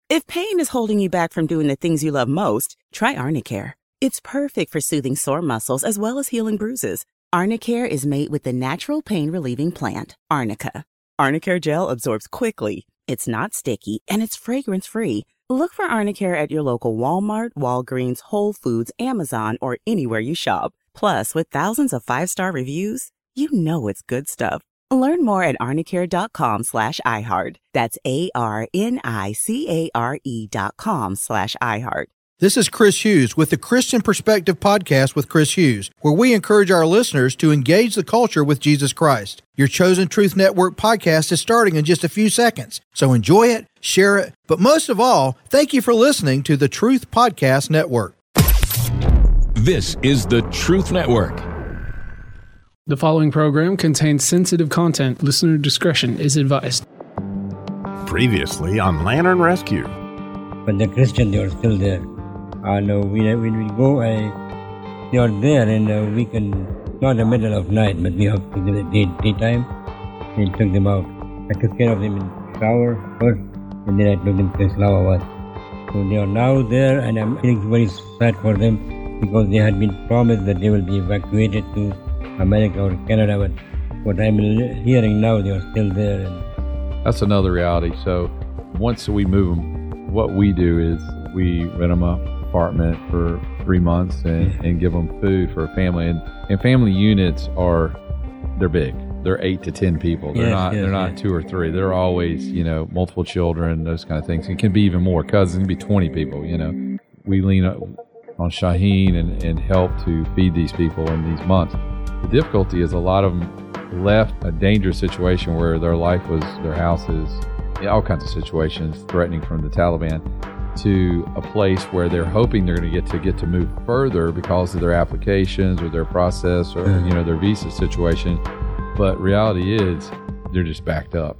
If pain is holding you back from doing the things you love most, try Arnicare. It's perfect for soothing sore muscles as well as healing bruises. Arnicare is made with the natural pain-relieving plant, Arnica. Arnicare gel absorbs quickly, it's not sticky, and it's fragrance-free. Look for Arnicare at your local Walmart, Walgreens, Whole Foods, Amazon, or anywhere you shop. Plus, with thousands of 5-star reviews, you know it's good stuff. Learn more at arnicare.com/iHeart. That's ARNICARE.com/iHeart. This is Chris Hughes with the Christian Perspective Podcast with Chris Hughes, where we encourage our listeners to engage the culture with Jesus Christ. Your Chosen Truth Network podcast is starting in just a few seconds, so enjoy it, share it, but most of all, thank you for listening to the Truth Podcast Network. This is the Truth Network. The following program contains sensitive content. Listener discretion is advised. Previously on Lantern Rescue. But the Christians, they are still there. And when we go, they are there in the weekend, not the middle of night, but we have to do the daytime. We took them out. I took care of them in the shower first, and then I took them to Islamabad. So they are now there, and I'm feeling very sad for them because they had been promised that they will be evacuated to America or Canada, but what I'm hearing now, they are still there. That's another reality. So once we move them, what we do is we rent them an apartment for 3 months and give them food for a family. And family units they're big. They're 8 to 10 people. They're not 2 or 3. They're always, multiple children, those kind of things. It can be even more. Cousins, it can be 20 people, We lean on Shaheen and help to feed these people in these months. The difficulty is a lot of them left a dangerous situation where their life was, their houses, all kinds of situations threatening from the Taliban, to a place where they're hoping they're going to get to move further because of their applications or their process or their visa situation. But reality is they're just backed up.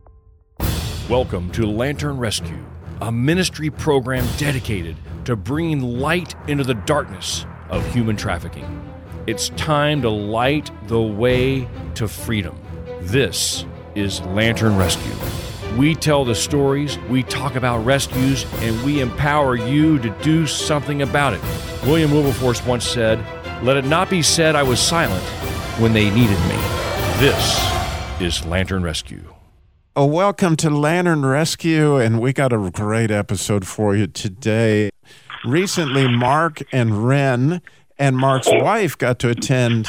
Welcome to Lantern Rescue, a ministry program dedicated to bringing light into the darkness of human trafficking. It's time to light the way to freedom. This is Lantern Rescue. We tell the stories, we talk about rescues, and we empower you to do something about it. William Wilberforce once said, "Let it not be said I was silent when they needed me." This is Lantern Rescue. Oh, welcome to Lantern Rescue, and we got a great episode for you today. Recently, Mark and Ren and Mark's wife got to attend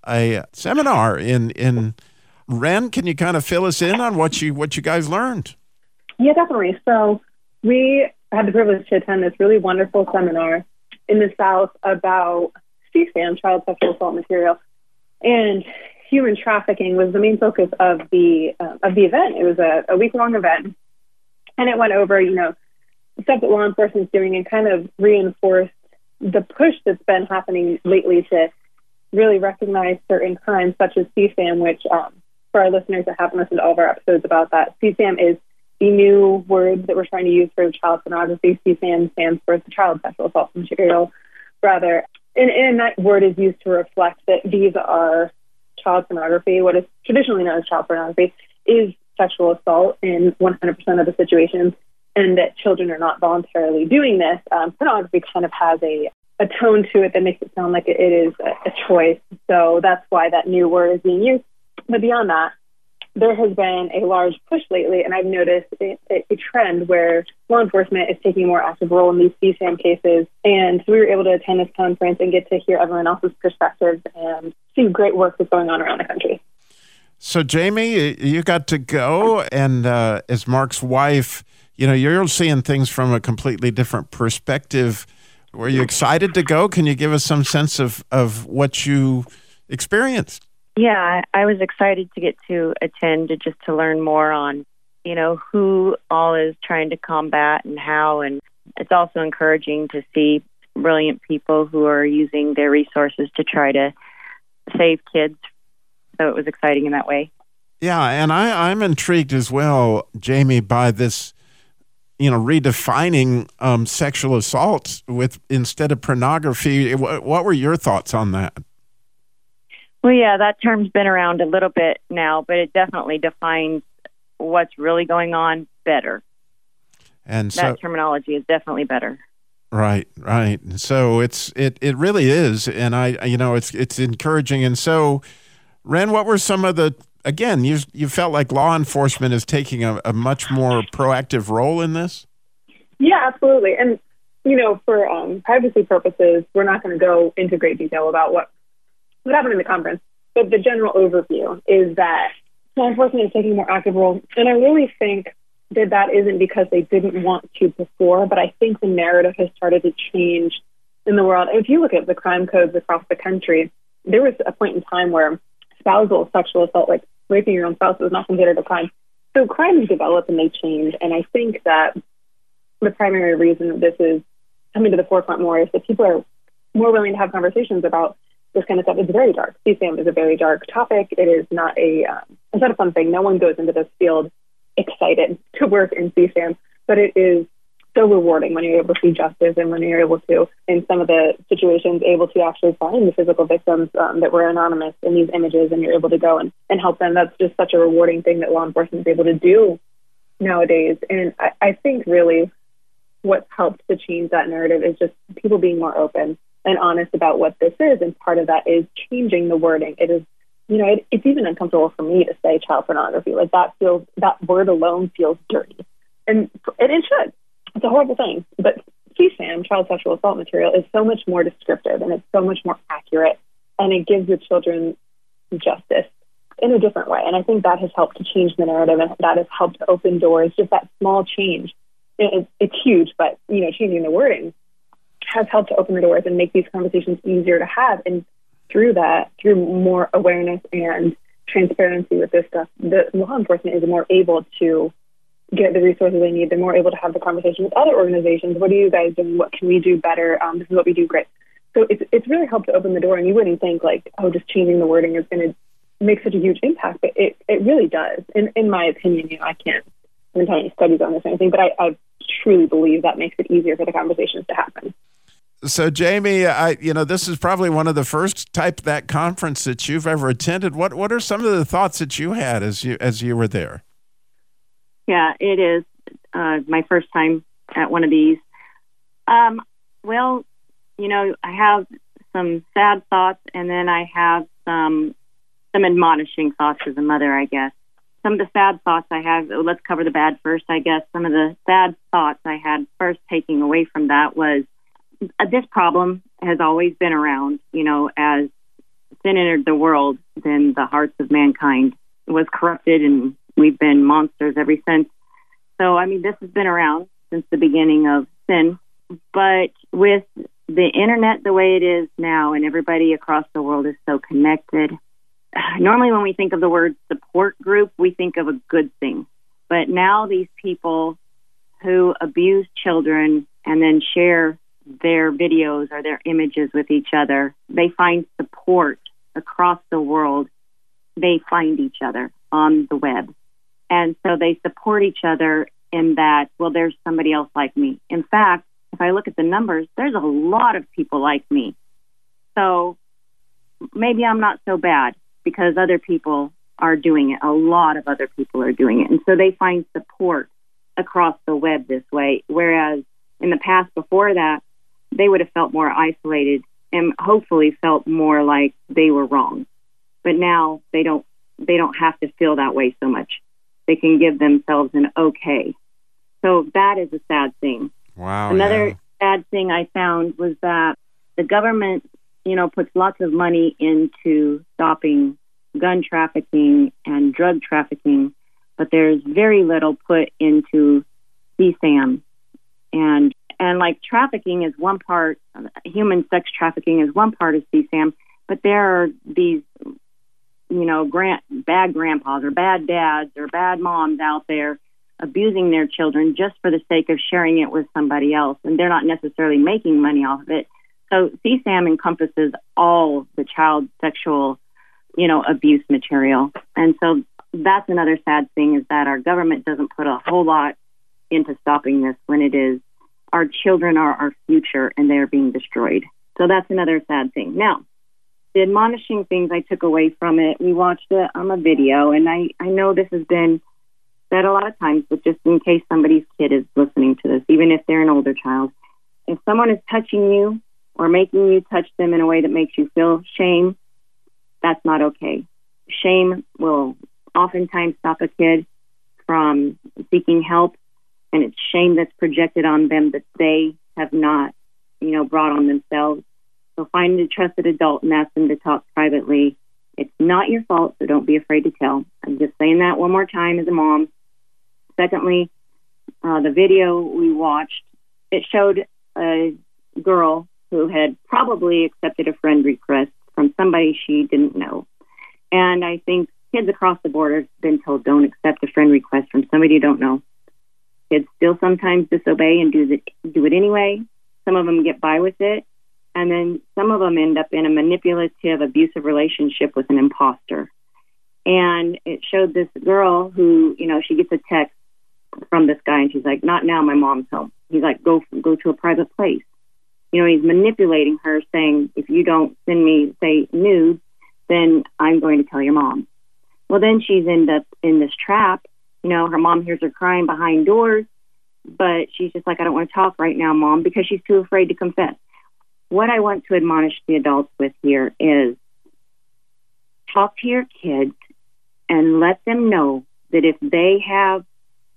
a seminar in Ren, can you kind of fill us in on what you guys learned? Yeah, definitely. So we had the privilege to attend this really wonderful seminar in the South about CSAM, child sexual assault material, and human trafficking was the main focus of the event. It was a week-long event, and it went over, the stuff that law enforcement is doing and kind of reinforced the push that's been happening lately to really recognize certain crimes such as CSAM, which for our listeners that haven't listened to all of our episodes about that, CSAM is the new word that we're trying to use for child pornography. CSAM stands for the child sexual assault material, rather. And that word is used to reflect that these are child pornography. What is traditionally known as child pornography is sexual assault in 100% of the situations, and that children are not voluntarily doing this. Pornography kind of has a tone to it that makes it sound like it is a choice. So that's why that new word is being used. But beyond that, there has been a large push lately, and I've noticed a trend where law enforcement is taking a more active role in these CSAM cases. And so we were able to attend this conference and get to hear everyone else's perspectives and see great work that's going on around the country. So, Jamie, you got to go, and as Mark's wife, you're seeing things from a completely different perspective. Were you excited to go? Can you give us some sense of what you experienced? Yeah, I was excited to get to attend to learn more on, who all is trying to combat and how. And it's also encouraging to see brilliant people who are using their resources to try to save kids. So it was exciting in that way. Yeah, and I'm intrigued as well, Jamie, by this, redefining sexual assaults instead of pornography. What were your thoughts on that? Well, yeah, that term's been around a little bit now, but it definitely defines what's really going on better. And that terminology is definitely better. Right. So it really is, and it's encouraging. And so, Ren, what were some of the, again, you felt like law enforcement is taking a much more proactive role in this? Yeah, absolutely. And for privacy purposes, we're not going to go into great detail about what happened in the conference. But the general overview is that law enforcement is taking a more active role. And I really think that isn't because they didn't want to before, but I think the narrative has started to change in the world. If you look at the crime codes across the country, there was a point in time where spousal sexual assault, like raping your own spouse, was not considered a crime. So crimes develop and they change. And I think that the primary reason this is coming to the forefront more is that people are more willing to have conversations about this kind of stuff. It's very dark. CSAM is a very dark topic. It is not it's not a fun thing. No one goes into this field excited to work in CSAM, but it is so rewarding when you're able to see justice and when you're able to, in some of the situations, able to actually find the physical victims that were anonymous in these images, and you're able to go and help them. That's just such a rewarding thing that law enforcement is able to do nowadays. And I think really what's helped to change that narrative is just people being more open and honest about what this is. And part of that is changing the wording. It is, it's even uncomfortable for me to say child pornography. Like that word alone feels dirty. And it should. It's a horrible thing. But CSAM, child sexual assault material, is so much more descriptive and it's so much more accurate. And it gives the children justice in a different way. And I think that has helped to change the narrative, and that has helped to open doors. Just that small change. It's huge, but changing the wording has helped to open the doors and make these conversations easier to have. And through more awareness and transparency with this stuff, the law enforcement is more able to get the resources they need. They're more able to have the conversation with other organizations. What are you guys doing? What can we do better? This is what we do great. So it's really helped to open the door. And you wouldn't think just changing the wording is going to make such a huge impact, but it really does. In my opinion, I haven't done any studies on this or anything, but I truly believe that makes it easier for the conversations to happen. So, Jamie, this is probably one of the first that conference that you've ever attended. What are some of the thoughts that you had as you were there? Yeah, it is my first time at one of these. Well, I have some sad thoughts, and then I have some admonishing thoughts as a mother, I guess. Some of the sad thoughts I have, let's cover the bad first, I guess. Some of the sad thoughts I had first taking away from that was this problem has always been around. As sin entered the world, then the hearts of mankind was corrupted, and we've been monsters ever since. So, this has been around since the beginning of sin. But with the internet the way it is now, and everybody across the world is so connected, normally when we think of the word support group, we think of a good thing. But now these people who abuse children and then share their videos or their images with each other, they find support across the world. They find each other on the web. And so they support each other in that, well, there's somebody else like me. In fact, if I look at the numbers, there's a lot of people like me. So maybe I'm not so bad because other people are doing it. A lot of other people are doing it. And so they find support across the web this way. Whereas in the past before that, they would have felt more isolated and hopefully felt more like they were wrong. But now they don't have to feel that way so much. They can give themselves an okay. So that is a sad thing. Wow. Another sad thing I found was that the government, puts lots of money into stopping gun trafficking and drug trafficking, but there's very little put into CSAM. And like trafficking is one part, human sex trafficking is one part of CSAM, but there are these, bad grandpas or bad dads or bad moms out there abusing their children just for the sake of sharing it with somebody else, and they're not necessarily making money off of it. So CSAM encompasses all the child sexual, abuse material. And so that's another sad thing, is that our government doesn't put a whole lot into stopping this when it is our children are our future and they're being destroyed. So that's another sad thing. Now, the admonishing things I took away from it, we watched a video, and I know this has been said a lot of times, but just in case somebody's kid is listening to this, even if they're an older child, if someone is touching you or making you touch them in a way that makes you feel shame, that's not okay. Shame will oftentimes stop a kid from seeking help, and it's shame that's projected on them that they have not, brought on themselves. So find a trusted adult and ask them to talk privately. It's not your fault, so don't be afraid to tell. I'm just saying that one more time as a mom. Secondly, the video we watched, it showed a girl who had probably accepted a friend request from somebody she didn't know. And I think kids across the board have been told, don't accept a friend request from somebody you don't know. Kids still sometimes disobey and do it anyway. Some of them get by with it. And then some of them end up in a manipulative, abusive relationship with an imposter. And it showed this girl who, she gets a text from this guy and she's like, not now, my mom's home. He's like, go to a private place. He's manipulating her, saying, if you don't send me, say, nudes, then I'm going to tell your mom. Well, then she's ended up in this trap. Her mom hears her crying behind doors, but she's just like, I don't want to talk right now, Mom, because she's too afraid to confess. What I want to admonish the adults with here is talk to your kids and let them know that if they have,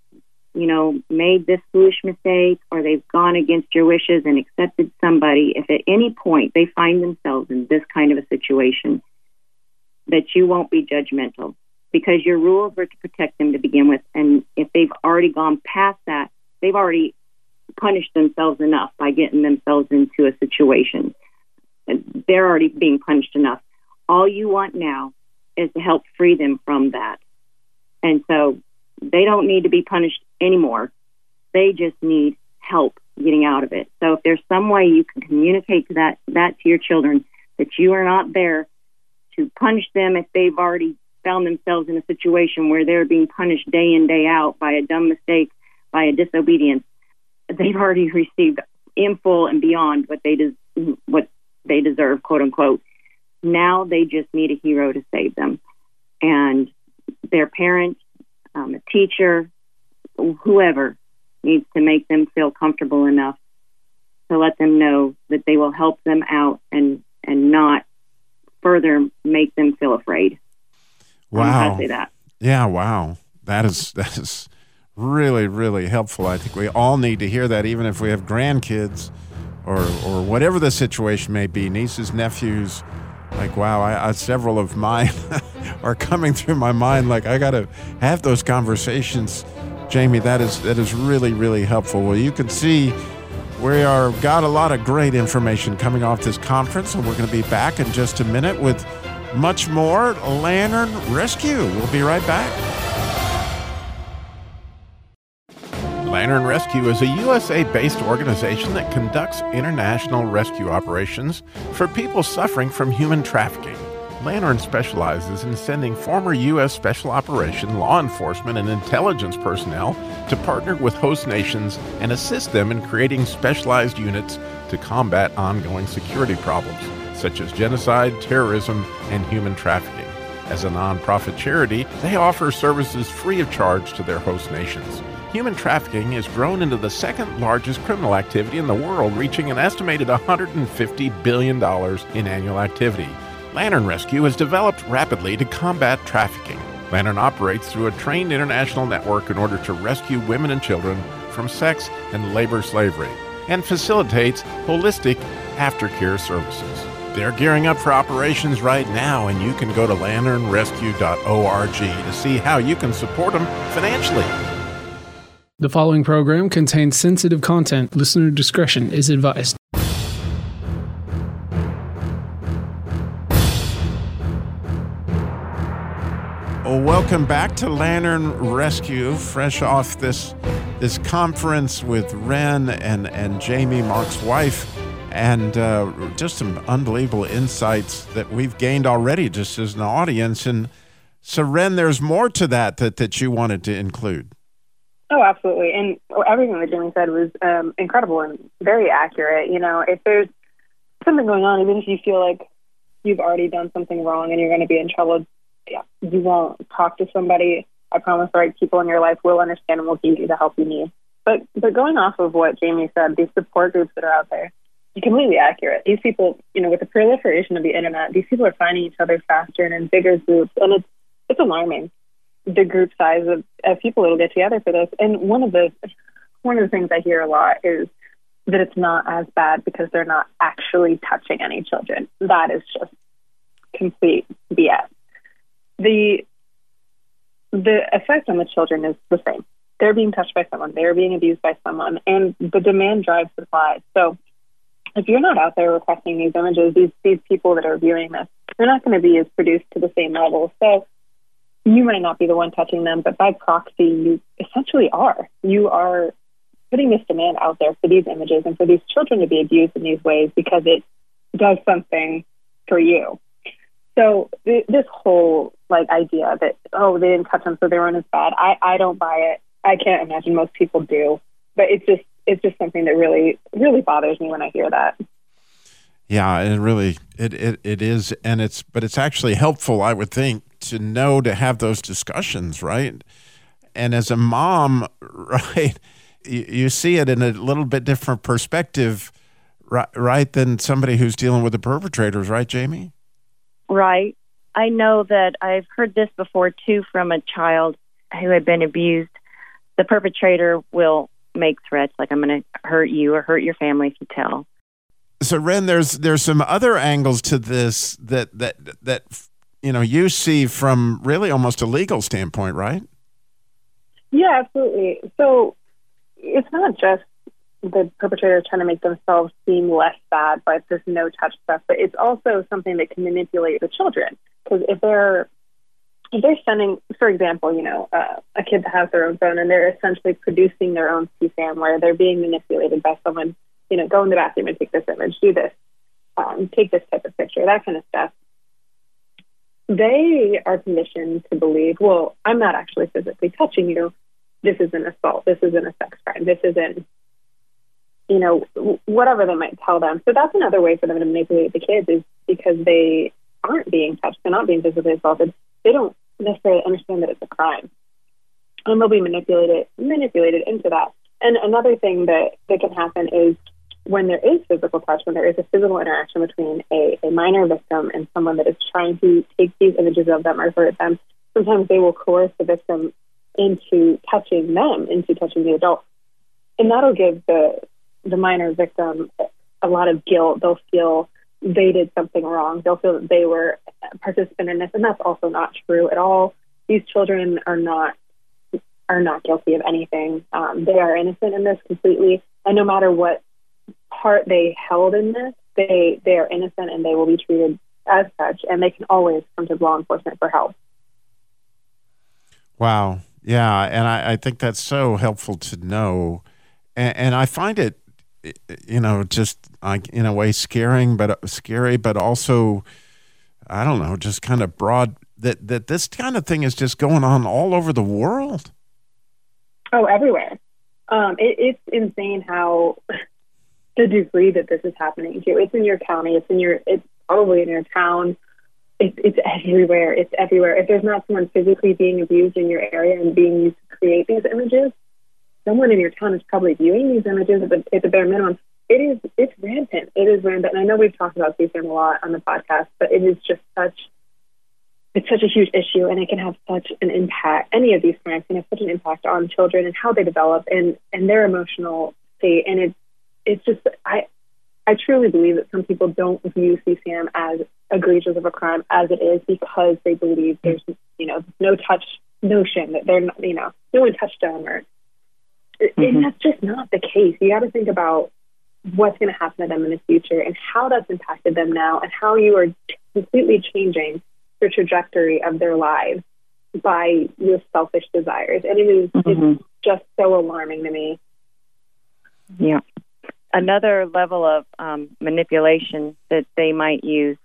made this foolish mistake or they've gone against your wishes and accepted somebody, if at any point they find themselves in this kind of a situation, that you won't be judgmental, because your rules were to protect them to begin with. And if they've already gone past that, they've already punished themselves enough by getting themselves into a situation. They're already being punished enough. All you want now is to help free them from that. And so they don't need to be punished anymore. They just need help getting out of it. So if there's some way you can communicate to that to your children, that you are not there to punish them if they've already found themselves in a situation where they're being punished day in, day out by a dumb mistake, by a disobedience. They've already received in full and beyond what they deserve, quote unquote. Now they just need a hero to save them. And their parent, a teacher, whoever needs to make them feel comfortable enough to let them know that they will help them out and not further make them feel afraid. Wow. I'd say that. Yeah, wow. That is really, really helpful. I think we all need to hear that, even if we have grandkids or whatever the situation may be, nieces, nephews. Like, wow, I several of mine are coming through my mind. Like, I got to have those conversations. Jamie, that is really, really helpful. Well, you can see we got a lot of great information coming off this conference, and we're going to be back in just a minute with much more Lantern Rescue. We'll be right back. Lantern Rescue is a USA-based organization that conducts international rescue operations for people suffering from human trafficking. Lantern specializes in sending former U.S. Special Operation, law enforcement, and intelligence personnel to partner with host nations and assist them in creating specialized units to combat ongoing security problems, such as genocide, terrorism, and human trafficking. As a nonprofit charity, they offer services free of charge to their host nations. Human trafficking has grown into the second largest criminal activity in the world, reaching an estimated $150 billion in annual activity. Lantern Rescue has developed rapidly to combat trafficking. Lantern operates through a trained international network in order to rescue women and children from sex and labor slavery, and facilitates holistic aftercare services. They're gearing up for operations right now, and you can go to lanternrescue.org to see how you can support them financially. The following program contains sensitive content. Listener discretion is advised. Well, welcome back to Lantern Rescue, fresh off this conference with Ren and Jamie, Mark's wife, and just some unbelievable insights that we've gained already just as an audience. And so, Ren, there's more to that you wanted to include. Oh, absolutely. And everything that Jamie said was incredible and very accurate. If there's something going on, even if you feel like you've already done something wrong and you're going to be in trouble, you won't talk to somebody I promise the right people in your life will understand and will give you the help you need. But going off of what Jamie said, these support groups that are out there, are completely accurate. These people, with the proliferation of the internet, these people are finding each other faster and in bigger groups, and it's alarming, the group size of people that will get together for this. And one of the things I hear a lot is that it's not as bad because they're not actually touching any children. That is just complete BS. The effect on the children is the same. They're being touched by someone. They're being abused by someone. And the demand drives supply. So if you're not out there requesting these images, these people that are viewing this, they're not going to be as produced to the same level. So you might not be the one touching them, but by proxy, you essentially are. You are putting this demand out there for these images and for these children to be abused in these ways because it does something for you. So this whole idea that, they didn't touch them so they weren't as bad, I don't buy it. I can't imagine most people do, but it's just something that really, really bothers me when I hear that. Yeah, it is, and it's actually helpful, I would think, to have those discussions, right? And as a mom, right, you see it in a little bit different perspective, right, than somebody who's dealing with the perpetrators, right, Jamie? Right. I know that I've heard this before, too, from a child who had been abused. The perpetrator will make threats like, I'm going to hurt you or hurt your family if you tell. So, Ren, there's some other angles to this that you see from really almost a legal standpoint, right? Yeah, absolutely. So it's not just the perpetrator trying to make themselves seem less bad by this no-touch stuff, but it's also something that can manipulate the children. Because if they're sending, for example, a kid that has their own phone and they're essentially producing their own CSAM where they're being manipulated by someone, go in the bathroom and take this image, do this, take this type of picture, that kind of stuff. They are conditioned to believe, well, I'm not actually physically touching you. This is an assault. This isn't a sex crime. This isn't, whatever they might tell them. So that's another way for them to manipulate the kids is because they aren't being touched. They're not being physically assaulted. They don't necessarily understand that it's a crime. And they'll be manipulated into that. And another thing that can happen is when there is physical touch, when there is a physical interaction between a minor victim and someone that is trying to take these images of them or hurt them, sometimes they will coerce the victim into touching them, into touching the adult. And that'll give the minor victim a lot of guilt. They'll feel they did something wrong. They'll feel that they were a participant in this, and that's also not true at all. These children are not guilty of anything. They are innocent in this completely, and no matter what part they held in this, they are innocent and they will be treated as such, and they can always come to law enforcement for help. Wow. Yeah, and I think that's so helpful to know, and I find it, just in a way scary, but also, I don't know, just kind of broad that this kind of thing is just going on all over the world. Oh, everywhere. It's insane how the degree that this is happening to. It's in your county. It's probably in your town. It's everywhere. It's everywhere. If there's not someone physically being abused in your area and being used to create these images, someone in your town is probably viewing these images at the bare minimum. It's rampant. It is rampant. And I know we've talked about CSAM a lot on the podcast, but it is just it's such a huge issue, and it can have such an impact. Any of these crimes can have such an impact on children and how they develop and their emotional state. And it's just, I truly believe that some people don't view CSAM as egregious of a crime as it is because they believe there's, no touch notion that they're not, no one touched them and that's just not the case. You got to think about what's going to happen to them in the future and how that's impacted them now and how you are completely changing the trajectory of their lives by your selfish desires. And it's just so alarming to me. Yeah. Another level of manipulation that they might use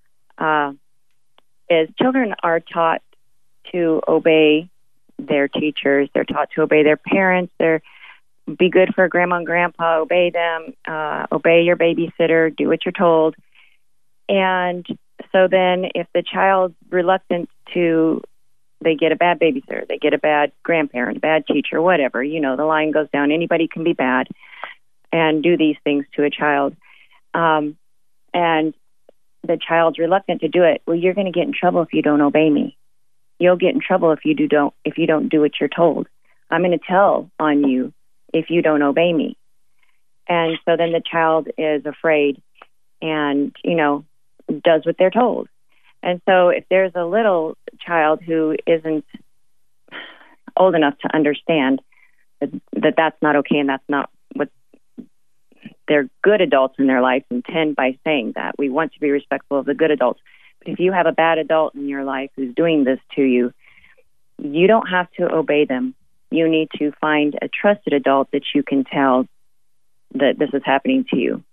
is children are taught to obey their teachers. They're taught to obey their parents. Be good for grandma and grandpa, obey them, obey your babysitter, do what you're told. And so then if the child's reluctant to they get a bad babysitter, they get a bad grandparent, a bad teacher, whatever. The line goes down. Anybody can be bad and do these things to a child. And the child's reluctant to do it. Well, you're going to get in trouble if you don't obey me. You'll get in trouble if you don't do what you're told. I'm going to tell on you if you don't obey me. And so then the child is afraid and, does what they're told. And so if there's a little child who isn't old enough to understand that that's not okay and that's not what they're good adults in their life intend by saying that. We want to be respectful of the good adults. But if you have a bad adult in your life who's doing this to you, you don't have to obey them. You need to find a trusted adult that you can tell that this is happening to you.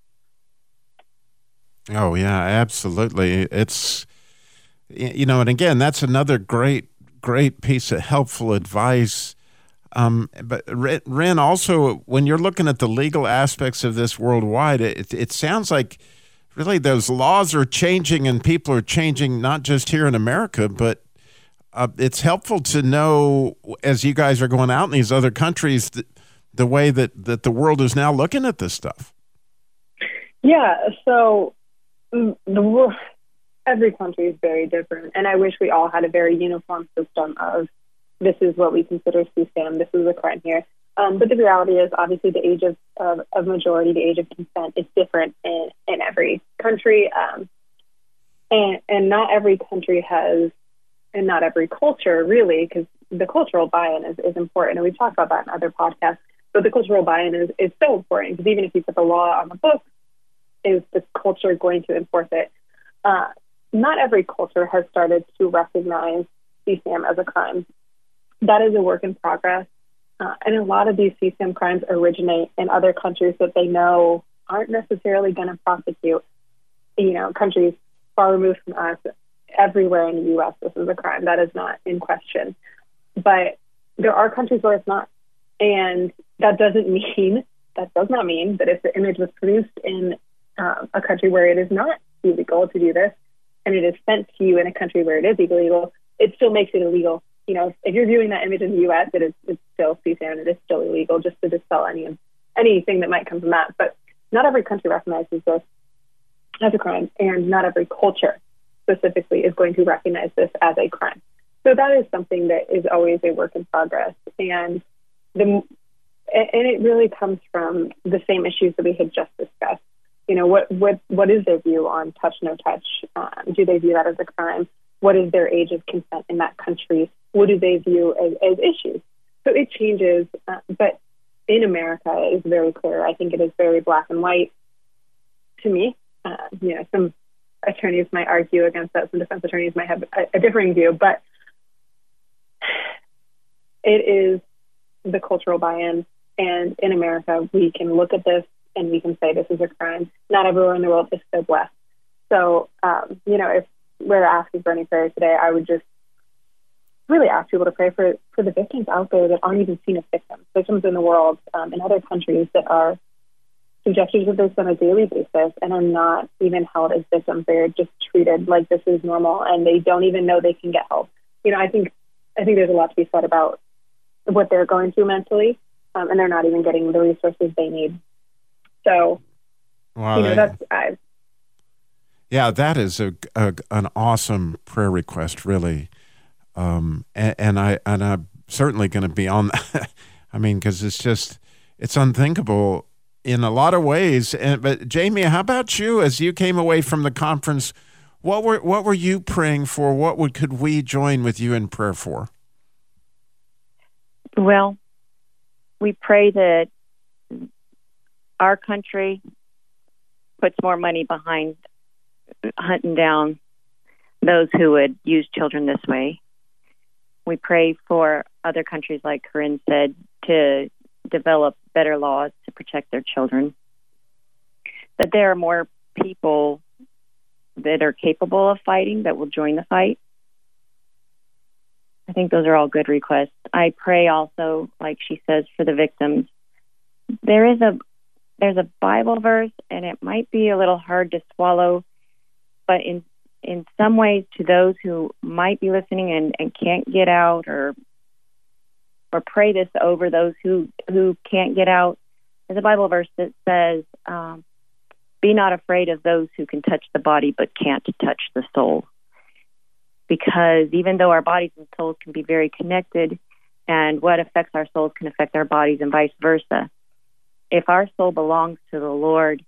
Oh, yeah, absolutely. It's, and again, that's another great piece of helpful advice. But Ren, also, when you're looking at the legal aspects of this worldwide, it sounds like really those laws are changing and people are changing, not just here in America, but it's helpful to know as you guys are going out in these other countries the way that the world is now looking at this stuff. Yeah, so every country is very different, and I wish we all had a very uniform system of this is what we consider CSAM, this is a crime here. But the reality is, obviously, the age of majority, the age of consent is different in every country, and not every country has, and not every culture really, because the cultural buy-in is important, and we've talked about that in other podcasts. But the cultural buy-in is so important, because even if you put the law on the books, is the culture going to enforce it? Not every culture has started to recognize CSAM as a crime. That is a work in progress. And a lot of these CSAM crimes originate in other countries that they know aren't necessarily going to prosecute. Countries far removed from us, everywhere in the U.S., this is a crime. That is not in question. But there are countries where it's not. And that does not mean that if the image was produced in a country where it is not illegal to do this, and it is sent to you in a country where it is illegal, it still makes it illegal. If you're viewing that image in the U.S., it's still CSAM, it is still illegal just to dispel anything that might come from that. But not every country recognizes this as a crime, and not every culture specifically is going to recognize this as a crime. So that is something that is always a work in progress, and it really comes from the same issues that we had just discussed. What is their view on touch, no touch? Do they view that as a crime? What is their age of consent in that country? What do they view as issues? So it changes, but in America it is very clear. I think it is very black and white to me. Some attorneys might argue against that. Some defense attorneys might have a differing view, but it is the cultural buy-in. And in America, we can look at this and we can say this is a crime. Not everywhere in the world is so blessed. So, if we're asking for any prayers today, I would just really ask people to pray for the victims out there that aren't even seen as victims in the world, in other countries that are subjected to this on a daily basis and are not even held as victims. They're just treated like this is normal, and they don't even know they can get help. I think there's a lot to be said about what they're going through mentally, and they're not even getting the resources they need. So, that is an awesome prayer request, really. And I'm certainly going to be on that. I mean, because it's unthinkable in a lot of ways. But Jamie, how about you? As you came away from the conference, what were you praying for? Could we join with you in prayer for? Well, we pray that our country puts more money behind hunting down those who would use children this way. We pray for other countries, like Corinne said, to develop better laws to protect their children. That there are more people that are capable of fighting that will join the fight. I think those are all good requests. I pray also, like she says, for the victims. There's a Bible verse, and it might be a little hard to swallow, but in in some ways, to those who might be listening and can't get out, or pray this over those who can't get out, there's a Bible verse that says, be not afraid of those who can touch the body but can't touch the soul. Because even though our bodies and souls can be very connected, and what affects our souls can affect our bodies and vice versa, if our soul belongs to the Lord,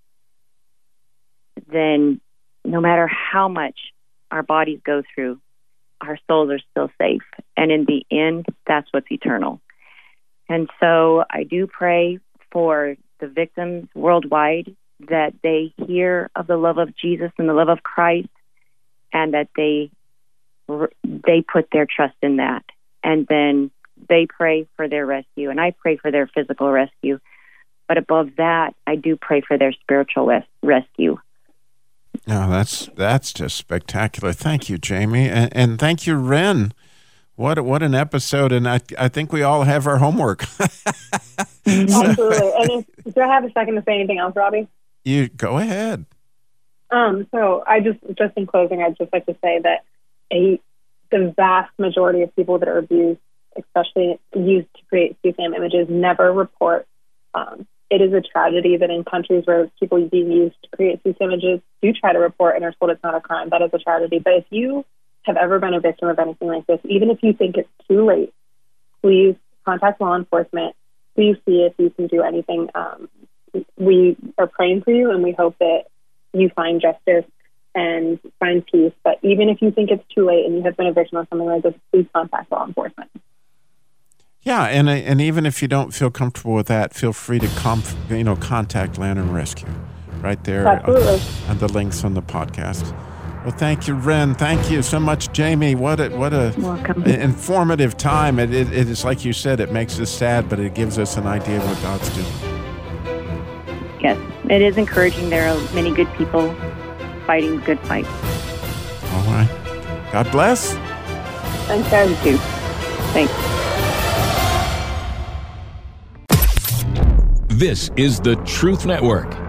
then no matter how much our bodies go through, our souls are still safe. And in the end, that's what's eternal. And so I do pray for the victims worldwide, that they hear of the love of Jesus and the love of Christ, and that they put their trust in that. And then they pray for their rescue, and I pray for their physical rescue. But above that, I do pray for their spiritual rescue. Oh, that's just spectacular. Thank you, Jamie. And thank you, Ren. What an episode. And I think we all have our homework. Absolutely. And do I have a second to say anything else, Robbie? You go ahead. So I just in closing, I'd just like to say that the vast majority of people that are abused, especially used to create CSAM images, never report. It is a tragedy that in countries where people being used to create these images do try to report and are told it's not a crime. That is a tragedy. But if you have ever been a victim of anything like this, even if you think it's too late, please contact law enforcement. Please see if you can do anything. We are praying for you, and we hope that you find justice and find peace. But even if you think it's too late and you have been a victim of something like this, please contact law enforcement. Yeah, and even if you don't feel comfortable with that, feel free to contact Lantern Rescue right there. Absolutely. On the links on the podcast. Well, thank you, Ren. Thank you so much, Jamie. What a informative time. It is, like you said, it makes us sad, but it gives us an idea of what God's doing. Yes, it is encouraging. There are many good people fighting good fights. All right. God bless. Thanks, guys. You too. Thanks. This is the Truth Network.